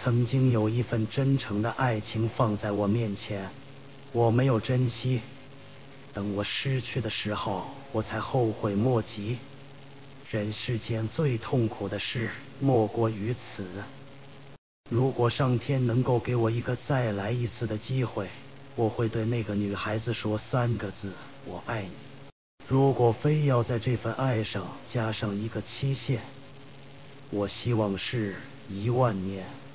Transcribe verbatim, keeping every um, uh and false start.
曾经有一份真诚的爱情放在我面前，我没有珍惜，等我失去的时候，我才后悔莫及。人世间最痛苦的事莫过于此。如果上天能够给我一个再来一次的机会，我会对那个女孩子说三个字：我爱你。如果非要在这份爱上加上一个期限，我希望是一万年。